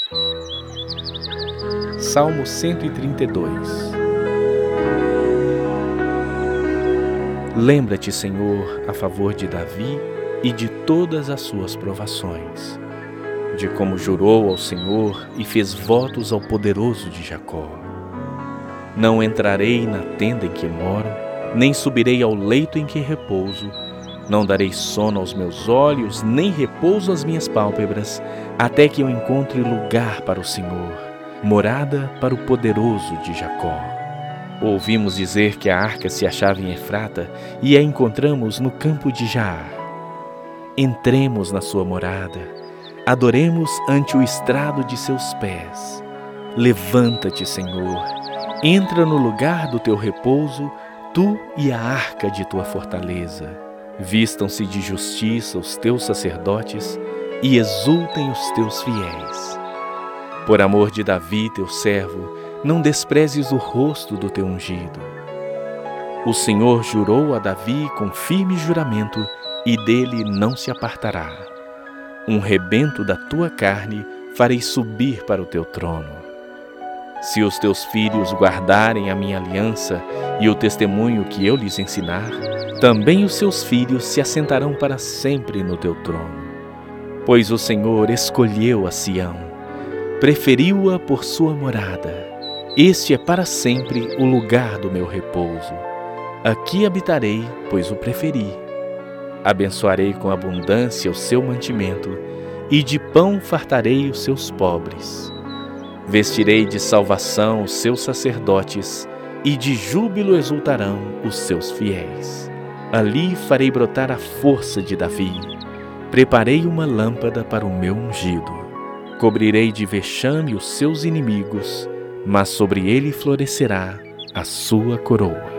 Salmo 132. Lembra-te, Senhor, a favor de Davi e de todas as suas provações, de como jurou ao Senhor e fez votos ao poderoso de Jacó. Não entrarei na tenda em que moro, nem subirei ao leito em que repouso. Não darei sono aos meus olhos, nem repouso às minhas pálpebras, até que eu encontre lugar para o Senhor, morada para o poderoso de Jacó. Ouvimos dizer que a arca se achava em Efrata e a encontramos no campo de Jaar. Entremos na sua morada, adoremos ante o estrado de seus pés. Levanta-te, Senhor, entra no lugar do teu repouso, tu e a arca de tua fortaleza. Vistam-se de justiça os teus sacerdotes e exultem os teus fiéis. Por amor de Davi, teu servo, não desprezes o rosto do teu ungido. O Senhor jurou a Davi com firme juramento, e dele não se apartará. Um rebento da tua carne farei subir para o teu trono. Se os teus filhos guardarem a minha aliança e o testemunho que eu lhes ensinar, também os seus filhos se assentarão para sempre no teu trono. Pois o Senhor escolheu a Sião, preferiu-a por sua morada. Este é para sempre o lugar do meu repouso. Aqui habitarei, pois o preferi. Abençoarei com abundância o seu mantimento, e de pão fartarei os seus pobres. Vestirei de salvação os seus sacerdotes, e de júbilo exultarão os seus fiéis. Ali farei brotar a força de Davi. Preparei uma lâmpada para o meu ungido. Cobrirei de vexame os seus inimigos, mas sobre ele florescerá a sua coroa.